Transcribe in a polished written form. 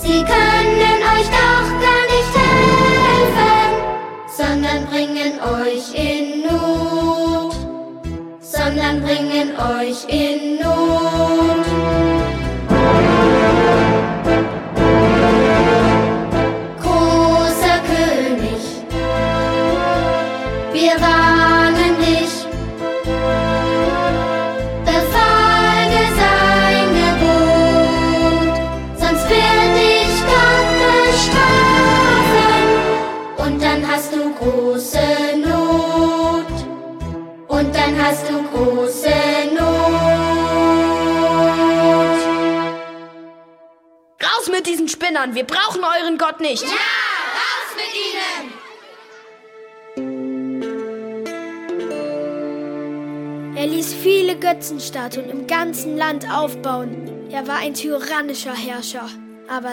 Sie können euch doch gar nicht helfen, sondern bringen euch in Not, sondern bringen euch in Not. Großer König, wir warnen dich, befolge sein Gebot, sonst wird dich Gott bestrafen, und dann hast du große Not, und dann hast du große Not. Raus mit diesen Spinnern, wir brauchen euren Gott nicht. Ja, raus mit ihnen! Er ließ viele Götzenstatuen im ganzen Land aufbauen. Er war ein tyrannischer Herrscher. Aber